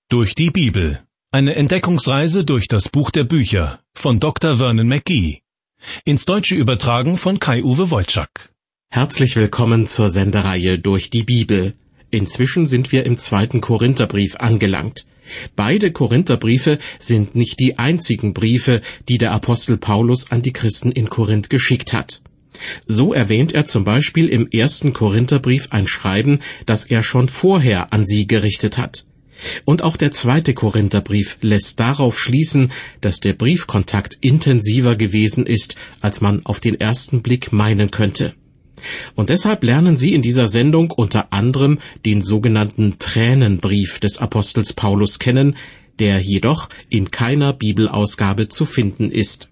Durch die Bibel. Eine Entdeckungsreise durch das Buch der Bücher von Dr. Vernon McGee. Ins Deutsche übertragen von Kai-Uwe Wojczak. Herzlich willkommen zur Sendereihe Durch die Bibel. Inzwischen sind wir im 2. Korintherbrief angelangt. Beide Korintherbriefe sind nicht die einzigen Briefe, die der Apostel Paulus an die Christen in Korinth geschickt hat. So erwähnt er zum Beispiel im 1. Korintherbrief ein Schreiben, das er schon vorher an sie gerichtet hat. Und auch der 2. Korintherbrief lässt darauf schließen, dass der Briefkontakt intensiver gewesen ist, als man auf den ersten Blick meinen könnte. Und deshalb lernen Sie in dieser Sendung unter anderem den sogenannten Tränenbrief des Apostels Paulus kennen, der jedoch in keiner Bibelausgabe zu finden ist.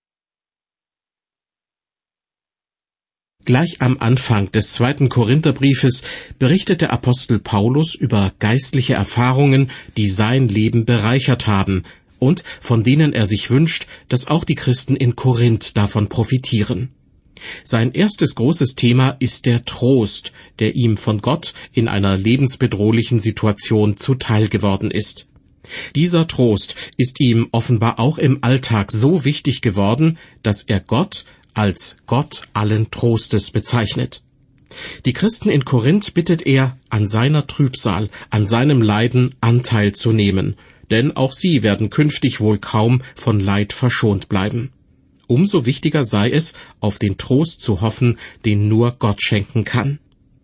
Gleich am Anfang des 2. Korintherbriefes berichtet der Apostel Paulus über geistliche Erfahrungen, die sein Leben bereichert haben und von denen er sich wünscht, dass auch die Christen in Korinth davon profitieren. Sein erstes großes Thema ist der Trost, der ihm von Gott in einer lebensbedrohlichen Situation zuteil geworden ist. Dieser Trost ist ihm offenbar auch im Alltag so wichtig geworden, dass er Gott als Gott allen Trostes bezeichnet. Die Christen in Korinth bittet er, an seiner Trübsal, an seinem Leiden Anteil zu nehmen, denn auch sie werden künftig wohl kaum von Leid verschont bleiben. Umso wichtiger sei es, auf den Trost zu hoffen, den nur Gott schenken kann.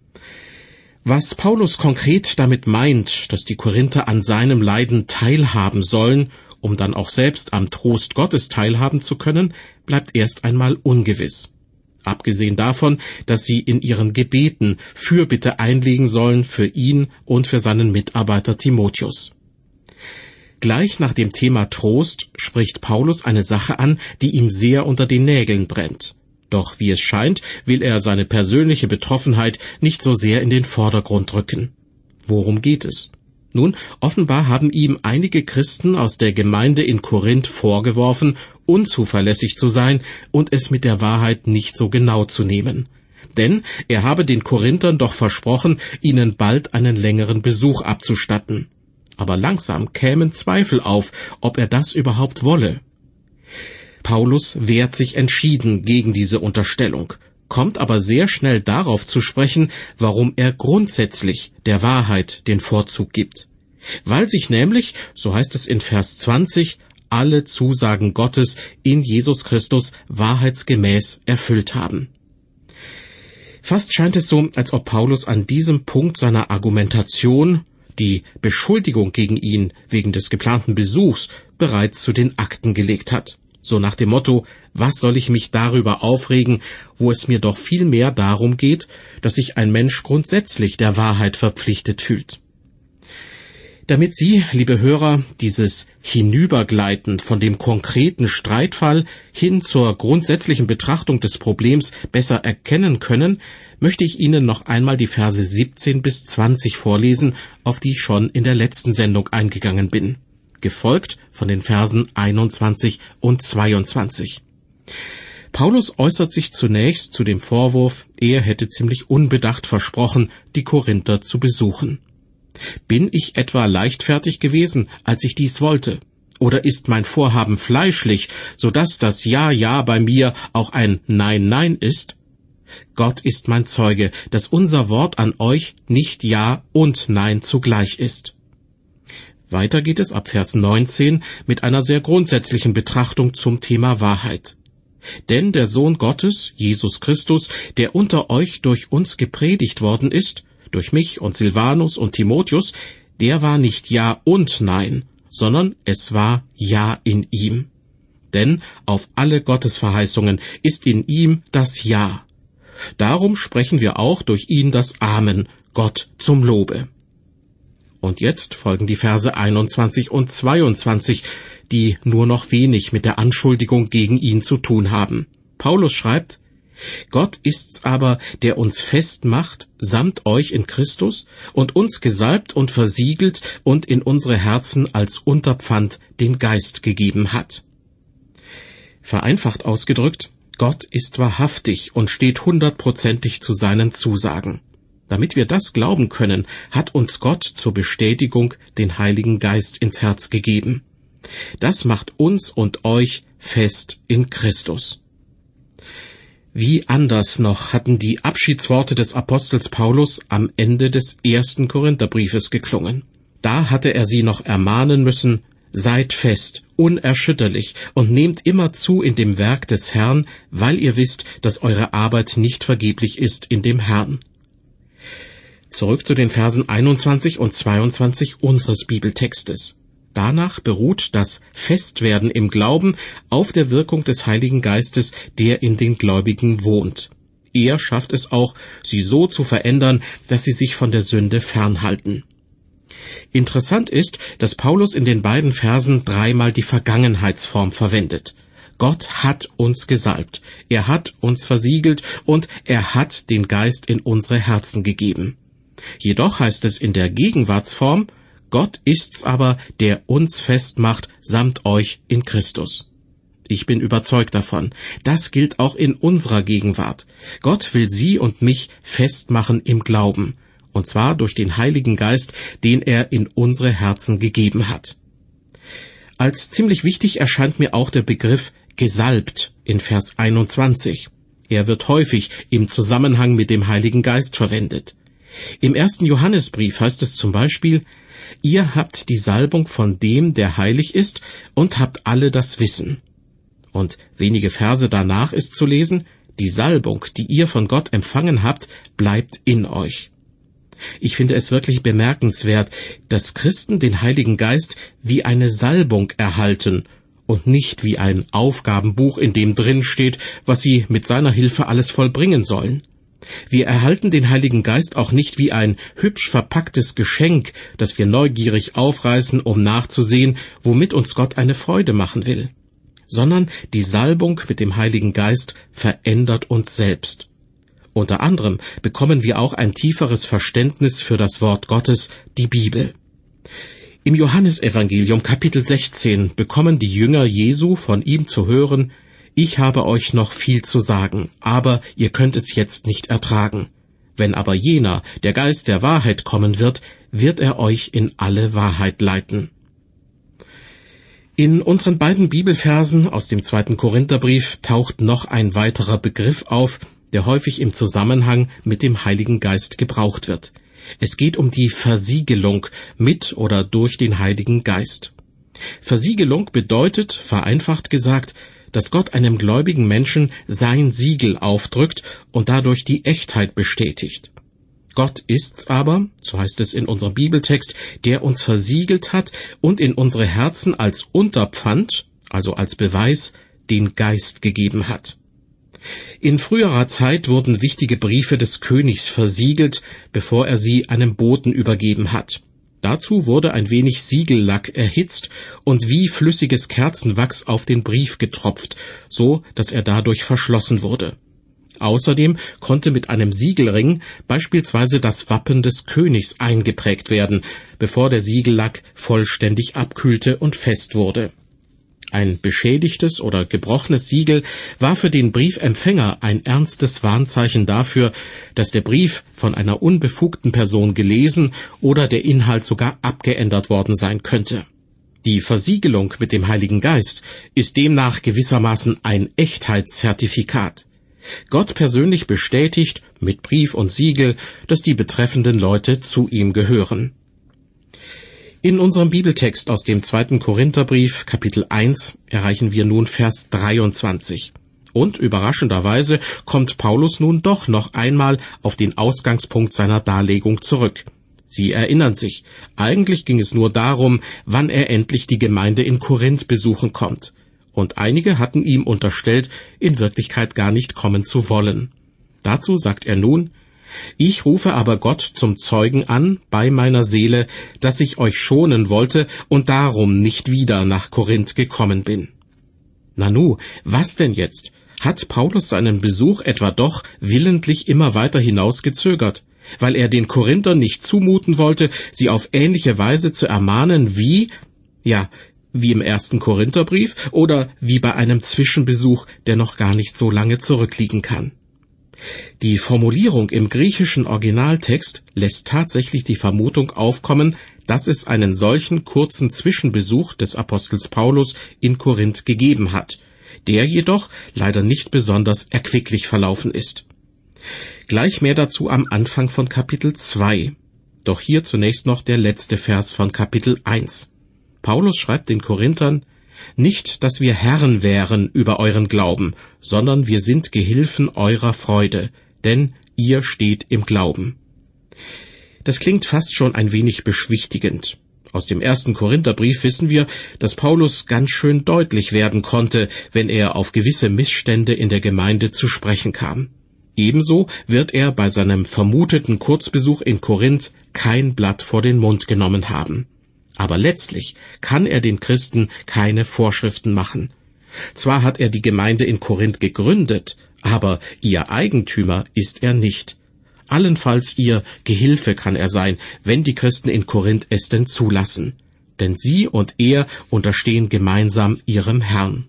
Was Paulus konkret damit meint, dass die Korinther an seinem Leiden teilhaben sollen, um dann auch selbst am Trost Gottes teilhaben zu können, bleibt erst einmal ungewiss. Abgesehen davon, dass sie in ihren Gebeten Fürbitte einlegen sollen für ihn und für seinen Mitarbeiter Timotheus. Gleich nach dem Thema Trost spricht Paulus eine Sache an, die ihm sehr unter den Nägeln brennt. Doch wie es scheint, will er seine persönliche Betroffenheit nicht so sehr in den Vordergrund rücken. Worum geht es? Nun, offenbar haben ihm einige Christen aus der Gemeinde in Korinth vorgeworfen, unzuverlässig zu sein und es mit der Wahrheit nicht so genau zu nehmen. Denn er habe den Korinthern doch versprochen, ihnen bald einen längeren Besuch abzustatten. Aber langsam kämen Zweifel auf, ob er das überhaupt wolle. Paulus wehrt sich entschieden gegen diese Unterstellung, kommt aber sehr schnell darauf zu sprechen, warum er grundsätzlich der Wahrheit den Vorzug gibt. Weil sich nämlich, so heißt es in Vers 20, alle Zusagen Gottes in Jesus Christus wahrheitsgemäß erfüllt haben. Fast scheint es so, als ob Paulus an diesem Punkt seiner Argumentation die Beschuldigung gegen ihn wegen des geplanten Besuchs bereits zu den Akten gelegt hat. So nach dem Motto, was soll ich mich darüber aufregen, wo es mir doch viel mehr darum geht, dass sich ein Mensch grundsätzlich der Wahrheit verpflichtet fühlt. Damit Sie, liebe Hörer, dieses Hinübergleiten von dem konkreten Streitfall hin zur grundsätzlichen Betrachtung des Problems besser erkennen können, möchte ich Ihnen noch einmal die Verse 17 bis 20 vorlesen, auf die ich schon in der letzten Sendung eingegangen bin, gefolgt von den Versen 21 und 22. Paulus äußert sich zunächst zu dem Vorwurf, er hätte ziemlich unbedacht versprochen, die Korinther zu besuchen. Bin ich etwa leichtfertig gewesen, als ich dies wollte? Oder ist mein Vorhaben fleischlich, so dass das Ja, Ja bei mir auch ein Nein, Nein ist? Gott ist mein Zeuge, dass unser Wort an euch nicht Ja und Nein zugleich ist. Weiter geht es ab Vers 19 mit einer sehr grundsätzlichen Betrachtung zum Thema Wahrheit. Denn der Sohn Gottes, Jesus Christus, der unter euch durch uns gepredigt worden ist, durch mich und Silvanus und Timotheus, der war nicht Ja und Nein, sondern es war Ja in ihm. Denn auf alle Gottesverheißungen ist in ihm das Ja. Darum sprechen wir auch durch ihn das Amen, Gott zum Lobe. Und jetzt folgen die Verse 21 und 22, die nur noch wenig mit der Anschuldigung gegen ihn zu tun haben. Paulus schreibt, Gott ist's aber, der uns festmacht, samt euch in Christus, und uns gesalbt und versiegelt und in unsere Herzen als Unterpfand den Geist gegeben hat. Vereinfacht ausgedrückt, Gott ist wahrhaftig und steht 100% zu seinen Zusagen. Damit wir das glauben können, hat uns Gott zur Bestätigung den Heiligen Geist ins Herz gegeben. Das macht uns und euch fest in Christus. Wie anders noch hatten die Abschiedsworte des Apostels Paulus am Ende des 1. Korintherbriefes geklungen. Da hatte er sie noch ermahnen müssen: Seid fest, unerschütterlich und nehmt immer zu in dem Werk des Herrn, weil ihr wisst, dass eure Arbeit nicht vergeblich ist in dem Herrn. Zurück zu den Versen 21 und 22 unseres Bibeltextes. Danach beruht das Festwerden im Glauben auf der Wirkung des Heiligen Geistes, der in den Gläubigen wohnt. Er schafft es auch, sie so zu verändern, dass sie sich von der Sünde fernhalten. Interessant ist, dass Paulus in den beiden Versen dreimal die Vergangenheitsform verwendet. Gott hat uns gesalbt, er hat uns versiegelt und er hat den Geist in unsere Herzen gegeben. Jedoch heißt es in der Gegenwartsform: Gott ist's aber, der uns festmacht, samt euch in Christus. Ich bin überzeugt davon, das gilt auch in unserer Gegenwart. Gott will Sie und mich festmachen im Glauben, und zwar durch den Heiligen Geist, den er in unsere Herzen gegeben hat. Als ziemlich wichtig erscheint mir auch der Begriff gesalbt in Vers 21. Er wird häufig im Zusammenhang mit dem Heiligen Geist verwendet. Im 1. Johannesbrief heißt es zum Beispiel: Ihr habt die Salbung von dem, der heilig ist, und habt alle das Wissen. Und wenige Verse danach ist zu lesen: Die Salbung, die ihr von Gott empfangen habt, bleibt in euch. Ich finde es wirklich bemerkenswert, dass Christen den Heiligen Geist wie eine Salbung erhalten und nicht wie ein Aufgabenbuch, in dem drin steht, was sie mit seiner Hilfe alles vollbringen sollen. Wir erhalten den Heiligen Geist auch nicht wie ein hübsch verpacktes Geschenk, das wir neugierig aufreißen, um nachzusehen, womit uns Gott eine Freude machen will, sondern die Salbung mit dem Heiligen Geist verändert uns selbst. Unter anderem bekommen wir auch ein tieferes Verständnis für das Wort Gottes, die Bibel. Im Johannesevangelium Kapitel 16 bekommen die Jünger Jesu von ihm zu hören: Ich habe euch noch viel zu sagen, aber ihr könnt es jetzt nicht ertragen. Wenn aber jener, der Geist der Wahrheit, kommen wird, wird er euch in alle Wahrheit leiten. In unseren beiden Bibelversen aus dem 2. Korintherbrief taucht noch ein weiterer Begriff auf, der häufig im Zusammenhang mit dem Heiligen Geist gebraucht wird. Es geht um die Versiegelung mit oder durch den Heiligen Geist. Versiegelung bedeutet, vereinfacht gesagt, dass Gott einem gläubigen Menschen sein Siegel aufdrückt und dadurch die Echtheit bestätigt. Gott ist's aber, so heißt es in unserem Bibeltext, der uns versiegelt hat und in unsere Herzen als Unterpfand, also als Beweis, den Geist gegeben hat. In früherer Zeit wurden wichtige Briefe des Königs versiegelt, bevor er sie einem Boten übergeben hat. Dazu wurde ein wenig Siegellack erhitzt und wie flüssiges Kerzenwachs auf den Brief getropft, so dass er dadurch verschlossen wurde. Außerdem konnte mit einem Siegelring beispielsweise das Wappen des Königs eingeprägt werden, bevor der Siegellack vollständig abkühlte und fest wurde. Ein beschädigtes oder gebrochenes Siegel war für den Briefempfänger ein ernstes Warnzeichen dafür, dass der Brief von einer unbefugten Person gelesen oder der Inhalt sogar abgeändert worden sein könnte. Die Versiegelung mit dem Heiligen Geist ist demnach gewissermaßen ein Echtheitszertifikat. Gott persönlich bestätigt mit Brief und Siegel, dass die betreffenden Leute zu ihm gehören. In unserem Bibeltext aus dem 2. Korintherbrief, Kapitel 1, erreichen wir nun Vers 23. Und überraschenderweise kommt Paulus nun doch noch einmal auf den Ausgangspunkt seiner Darlegung zurück. Sie erinnern sich, eigentlich ging es nur darum, wann er endlich die Gemeinde in Korinth besuchen kommt. Und einige hatten ihm unterstellt, in Wirklichkeit gar nicht kommen zu wollen. Dazu sagt er nun: Ich rufe aber Gott zum Zeugen an bei meiner Seele, dass ich euch schonen wollte und darum nicht wieder nach Korinth gekommen bin. Nanu, was denn jetzt? Hat Paulus seinen Besuch etwa doch willentlich immer weiter hinausgezögert, weil er den Korinthern nicht zumuten wollte, sie auf ähnliche Weise zu ermahnen wie im 1. Korintherbrief oder wie bei einem Zwischenbesuch, der noch gar nicht so lange zurückliegen kann? Die Formulierung im griechischen Originaltext lässt tatsächlich die Vermutung aufkommen, dass es einen solchen kurzen Zwischenbesuch des Apostels Paulus in Korinth gegeben hat, der jedoch leider nicht besonders erquicklich verlaufen ist. Gleich mehr dazu am Anfang von Kapitel 2. Doch hier zunächst noch der letzte Vers von Kapitel 1. Paulus schreibt den Korinthern: Nicht, dass wir Herren wären über euren Glauben, sondern wir sind Gehilfen eurer Freude, denn ihr steht im Glauben. Das klingt fast schon ein wenig beschwichtigend. Aus dem 1. Korintherbrief wissen wir, dass Paulus ganz schön deutlich werden konnte, wenn er auf gewisse Missstände in der Gemeinde zu sprechen kam. Ebenso wird er bei seinem vermuteten Kurzbesuch in Korinth kein Blatt vor den Mund genommen haben. Aber letztlich kann er den Christen keine Vorschriften machen. Zwar hat er die Gemeinde in Korinth gegründet, aber ihr Eigentümer ist er nicht. Allenfalls ihr Gehilfe kann er sein, wenn die Christen in Korinth es denn zulassen. Denn sie und er unterstehen gemeinsam ihrem Herrn.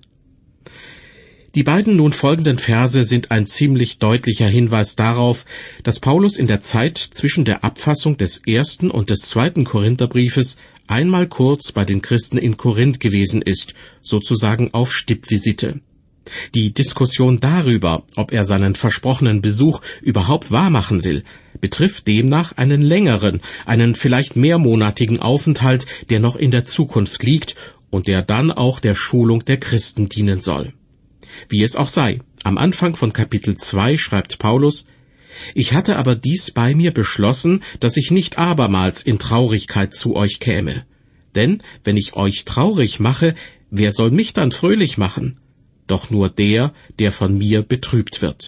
Die beiden nun folgenden Verse sind ein ziemlich deutlicher Hinweis darauf, dass Paulus in der Zeit zwischen der Abfassung des 1. und des 2. Korintherbriefes einmal kurz bei den Christen in Korinth gewesen ist, sozusagen auf Stippvisite. Die Diskussion darüber, ob er seinen versprochenen Besuch überhaupt wahrmachen will, betrifft demnach einen längeren, einen vielleicht mehrmonatigen Aufenthalt, der noch in der Zukunft liegt und der dann auch der Schulung der Christen dienen soll. Wie es auch sei, am Anfang von Kapitel 2 schreibt Paulus: Ich hatte aber dies bei mir beschlossen, dass ich nicht abermals in Traurigkeit zu euch käme. Denn wenn ich euch traurig mache, wer soll mich dann fröhlich machen? Doch nur der, der von mir betrübt wird.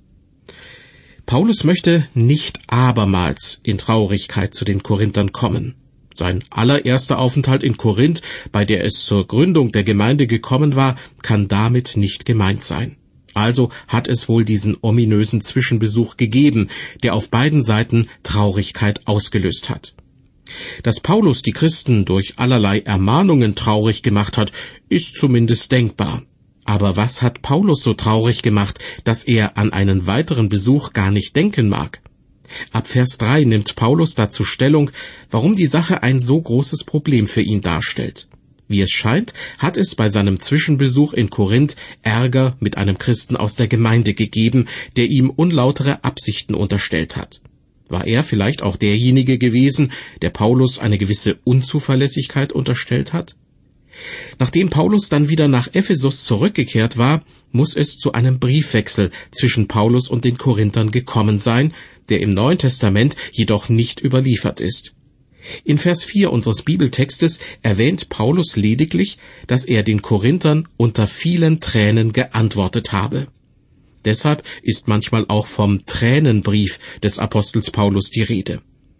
Paulus möchte nicht abermals in Traurigkeit zu den Korinthern kommen. Sein allererster Aufenthalt in Korinth, bei der es zur Gründung der Gemeinde gekommen war, kann damit nicht gemeint sein. Also hat es wohl diesen ominösen Zwischenbesuch gegeben, der auf beiden Seiten Traurigkeit ausgelöst hat. Dass Paulus die Christen durch allerlei Ermahnungen traurig gemacht hat, ist zumindest denkbar. Aber was hat Paulus so traurig gemacht, dass er an einen weiteren Besuch gar nicht denken mag? Ab Vers 3 nimmt Paulus dazu Stellung, warum die Sache ein so großes Problem für ihn darstellt. Wie es scheint, hat es bei seinem Zwischenbesuch in Korinth Ärger mit einem Christen aus der Gemeinde gegeben, der ihm unlautere Absichten unterstellt hat. War er vielleicht auch derjenige gewesen, der Paulus eine gewisse Unzuverlässigkeit unterstellt hat? Nachdem Paulus dann wieder nach Ephesus zurückgekehrt war, muss es zu einem Briefwechsel zwischen Paulus und den Korinthern gekommen sein, der im Neuen Testament jedoch nicht überliefert ist. In Vers 4 unseres Bibeltextes erwähnt Paulus lediglich, dass er den Korinthern unter vielen Tränen geantwortet habe. Deshalb ist manchmal auch vom Tränenbrief des Apostels Paulus die Rede.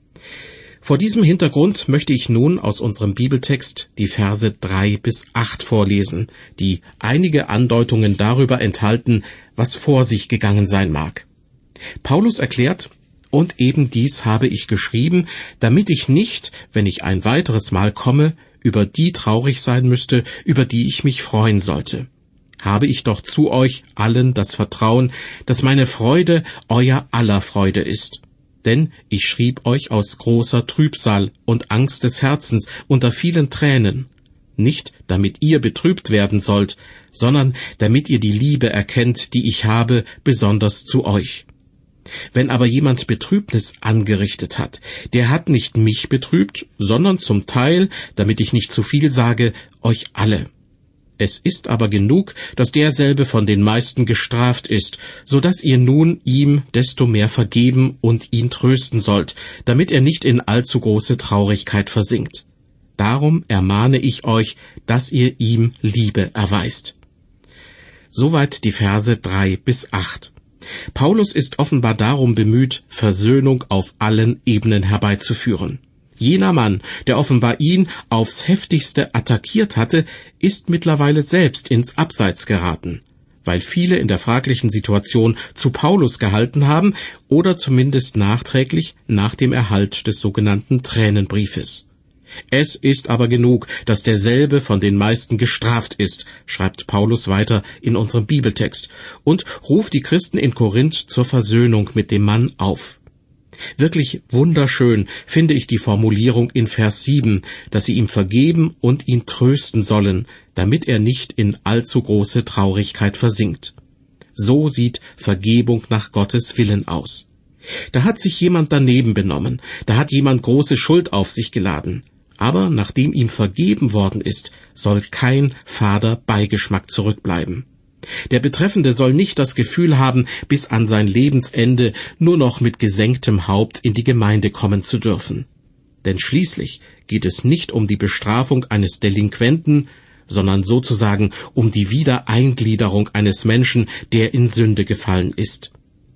Vor diesem Hintergrund möchte ich nun aus unserem Bibeltext die Verse 3 bis 8 vorlesen, die einige Andeutungen darüber enthalten, was vor sich gegangen sein mag. Paulus erklärt: Und eben dies habe ich geschrieben, damit ich nicht, wenn ich ein weiteres Mal komme, über die traurig sein müsste, über die ich mich freuen sollte. Habe ich doch zu euch allen das Vertrauen, dass meine Freude euer aller Freude ist. Denn ich schrieb euch aus großer Trübsal und Angst des Herzens unter vielen Tränen, nicht damit ihr betrübt werden sollt, sondern damit ihr die Liebe erkennt, die ich habe, besonders zu euch. Wenn aber jemand Betrübnis angerichtet hat, der hat nicht mich betrübt, sondern zum Teil, damit ich nicht zu viel sage, euch alle. Es ist aber genug, dass derselbe von den meisten gestraft ist, so dass ihr nun ihm desto mehr vergeben und ihn trösten sollt, damit er nicht in allzu große Traurigkeit versinkt. Darum ermahne ich euch, dass ihr ihm Liebe erweist. Soweit die Verse 3 bis 8. Paulus ist offenbar darum bemüht, Versöhnung auf allen Ebenen herbeizuführen. Jener Mann, der offenbar ihn aufs heftigste attackiert hatte, ist mittlerweile selbst ins Abseits geraten, weil viele in der fraglichen Situation zu Paulus gehalten haben oder zumindest nachträglich nach dem Erhalt des sogenannten Tränenbriefes. Es ist aber genug, dass derselbe von den meisten gestraft ist, schreibt Paulus weiter in unserem Bibeltext, und ruft die Christen in Korinth zur Versöhnung mit dem Mann auf. Wirklich wunderschön finde ich die Formulierung in Vers 7, dass sie ihm vergeben und ihn trösten sollen, damit er nicht in allzu große Traurigkeit versinkt. So sieht Vergebung nach Gottes Willen aus. Da hat sich jemand daneben benommen, da hat jemand große Schuld auf sich geladen. Aber nachdem ihm vergeben worden ist, soll kein fader Beigeschmack zurückbleiben. Der Betreffende soll nicht das Gefühl haben, bis an sein Lebensende nur noch mit gesenktem Haupt in die Gemeinde kommen zu dürfen. Denn schließlich geht es nicht um die Bestrafung eines Delinquenten, sondern sozusagen um die Wiedereingliederung eines Menschen, der in Sünde gefallen ist.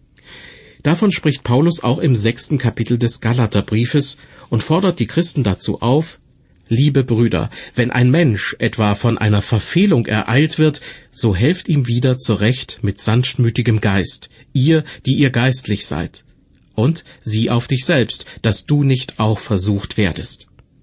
Davon spricht Paulus auch im 6. Kapitel des Galaterbriefes und fordert die Christen dazu auf: Liebe Brüder, wenn ein Mensch etwa von einer Verfehlung ereilt wird, so helft ihm wieder zurecht mit sanftmütigem Geist, ihr, die ihr geistlich seid. Und sieh auf dich selbst, dass du nicht auch versucht werdest.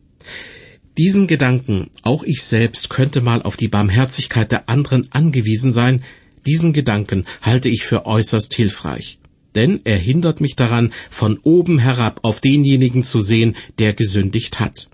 Diesen Gedanken, auch ich selbst könnte mal auf die Barmherzigkeit der anderen angewiesen sein, diesen Gedanken halte ich für äußerst hilfreich. Denn er hindert mich daran, von oben herab auf denjenigen zu sehen, der gesündigt hat.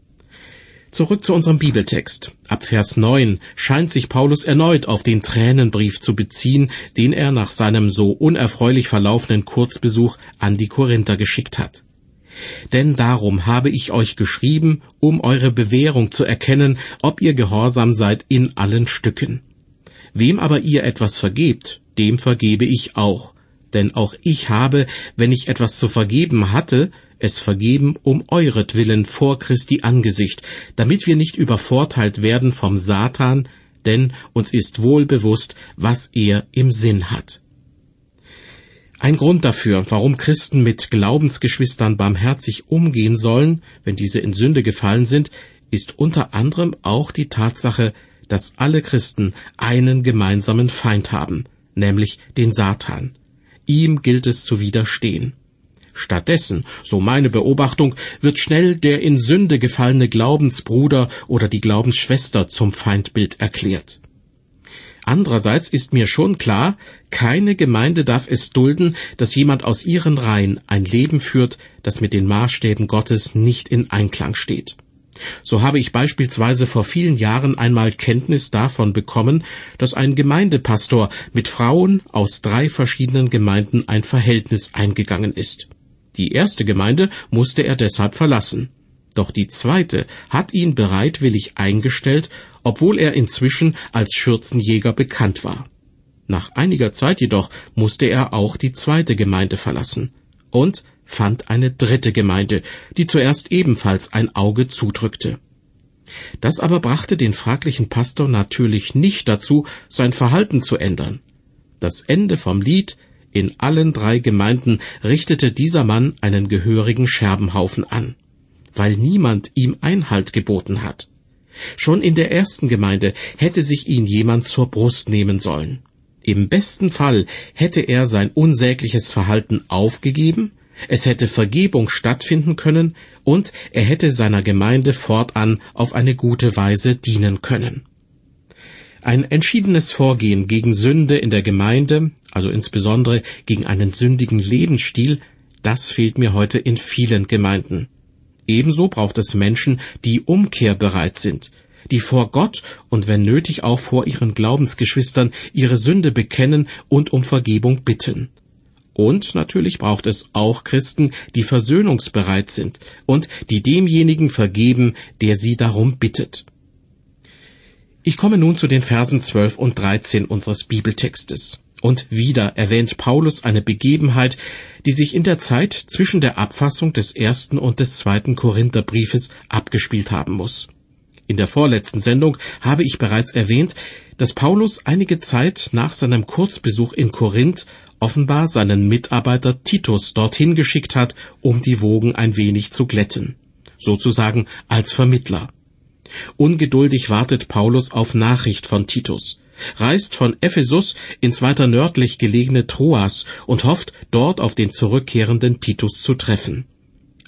Zurück zu unserem Bibeltext. Ab Vers 9 scheint sich Paulus erneut auf den Tränenbrief zu beziehen, den er nach seinem so unerfreulich verlaufenen Kurzbesuch an die Korinther geschickt hat. Denn darum habe ich euch geschrieben, um eure Bewährung zu erkennen, ob ihr gehorsam seid in allen Stücken. Wem aber ihr etwas vergebt, dem vergebe ich auch. Denn auch ich habe, wenn ich etwas zu vergeben hatte, es vergeben um euretwillen vor Christi Angesicht, damit wir nicht übervorteilt werden vom Satan, denn uns ist wohl bewusst, was er im Sinn hat. Ein Grund dafür, warum Christen mit Glaubensgeschwistern barmherzig umgehen sollen, wenn diese in Sünde gefallen sind, ist unter anderem auch die Tatsache, dass alle Christen einen gemeinsamen Feind haben, nämlich den Satan. Ihm gilt es zu widerstehen. Stattdessen, so meine Beobachtung, wird schnell der in Sünde gefallene Glaubensbruder oder die Glaubensschwester zum Feindbild erklärt. Andererseits ist mir schon klar, keine Gemeinde darf es dulden, dass jemand aus ihren Reihen ein Leben führt, das mit den Maßstäben Gottes nicht in Einklang steht. So habe ich beispielsweise vor vielen Jahren einmal Kenntnis davon bekommen, dass ein Gemeindepastor mit Frauen aus 3 verschiedenen Gemeinden ein Verhältnis eingegangen ist. Die erste Gemeinde musste er deshalb verlassen. Doch die zweite hat ihn bereitwillig eingestellt, obwohl er inzwischen als Schürzenjäger bekannt war. Nach einiger Zeit jedoch musste er auch die zweite Gemeinde verlassen und fand eine dritte Gemeinde, die zuerst ebenfalls ein Auge zudrückte. Das aber brachte den fraglichen Pastor natürlich nicht dazu, sein Verhalten zu ändern. Das Ende vom Lied: In allen 3 Gemeinden richtete dieser Mann einen gehörigen Scherbenhaufen an, weil niemand ihm Einhalt geboten hat. Schon in der ersten Gemeinde hätte sich ihn jemand zur Brust nehmen sollen. Im besten Fall hätte er sein unsägliches Verhalten aufgegeben, es hätte Vergebung stattfinden können und er hätte seiner Gemeinde fortan auf eine gute Weise dienen können. Ein entschiedenes Vorgehen gegen Sünde in der Gemeinde, also insbesondere gegen einen sündigen Lebensstil, das fehlt mir heute in vielen Gemeinden. Ebenso braucht es Menschen, die umkehrbereit sind, die vor Gott und wenn nötig auch vor ihren Glaubensgeschwistern ihre Sünde bekennen und um Vergebung bitten. Und natürlich braucht es auch Christen, die versöhnungsbereit sind und die demjenigen vergeben, der sie darum bittet. Ich komme nun zu den Versen 12 und 13 unseres Bibeltextes. Und wieder erwähnt Paulus eine Begebenheit, die sich in der Zeit zwischen der Abfassung des 1. und des 2. Korintherbriefes abgespielt haben muss. In der vorletzten Sendung habe ich bereits erwähnt, dass Paulus einige Zeit nach seinem Kurzbesuch in Korinth offenbar seinen Mitarbeiter Titus dorthin geschickt hat, um die Wogen ein wenig zu glätten, sozusagen als Vermittler. Ungeduldig wartet Paulus auf Nachricht von Titus, reist von Ephesus ins weiter nördlich gelegene Troas und hofft, dort auf den zurückkehrenden Titus zu treffen.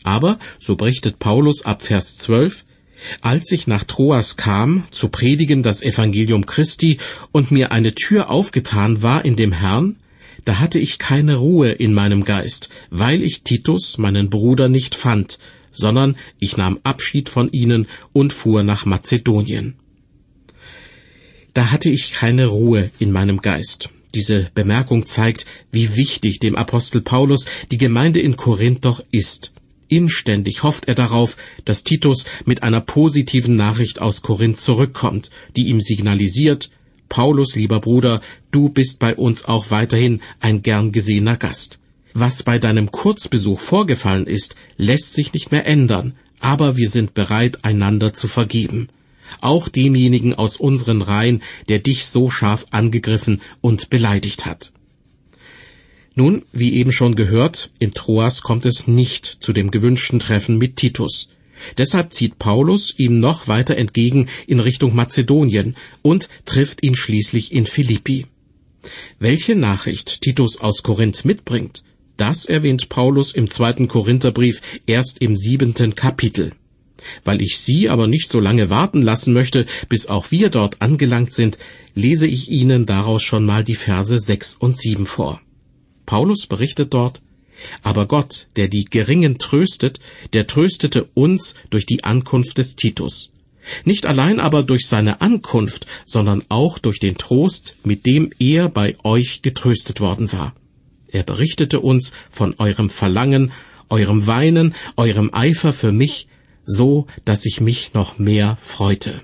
Aber, so berichtet Paulus ab Vers 12, als ich nach Troas kam, zu predigen das Evangelium Christi und mir eine Tür aufgetan war in dem Herrn, da hatte ich keine Ruhe in meinem Geist, weil ich Titus, meinen Bruder, nicht fand, sondern ich nahm Abschied von ihnen und fuhr nach Mazedonien. Da hatte ich keine Ruhe in meinem Geist. Diese Bemerkung zeigt, wie wichtig dem Apostel Paulus die Gemeinde in Korinth doch ist. Inständig hofft er darauf, dass Titus mit einer positiven Nachricht aus Korinth zurückkommt, die ihm signalisiert: Paulus, lieber Bruder, du bist bei uns auch weiterhin ein gern gesehener Gast. Was bei deinem Kurzbesuch vorgefallen ist, lässt sich nicht mehr ändern, aber wir sind bereit, einander zu vergeben. Auch demjenigen aus unseren Reihen, der dich so scharf angegriffen und beleidigt hat. Nun, wie eben schon gehört, in Troas kommt es nicht zu dem gewünschten Treffen mit Titus. Deshalb zieht Paulus ihm noch weiter entgegen in Richtung Mazedonien und trifft ihn schließlich in Philippi. Welche Nachricht Titus aus Korinth mitbringt, das erwähnt Paulus im 2. Korintherbrief erst im 7. Kapitel. Weil ich Sie aber nicht so lange warten lassen möchte, bis auch wir dort angelangt sind, lese ich Ihnen daraus schon mal die Verse 6 und 7 vor. Paulus berichtet dort: Aber Gott, der die Geringen tröstet, der tröstete uns durch die Ankunft des Titus. Nicht allein aber durch seine Ankunft, sondern auch durch den Trost, mit dem er bei euch getröstet worden war. Er berichtete uns von eurem Verlangen, eurem Weinen, eurem Eifer für mich, so dass ich mich noch mehr freute.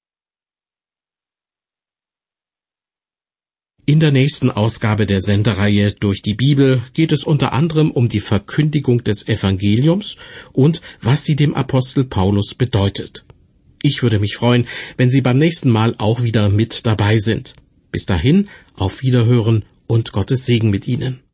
In der nächsten Ausgabe der Sendereihe Durch die Bibel geht es unter anderem um die Verkündigung des Evangeliums und was sie dem Apostel Paulus bedeutet. Ich würde mich freuen, wenn Sie beim nächsten Mal auch wieder mit dabei sind. Bis dahin, auf Wiederhören und Gottes Segen mit Ihnen.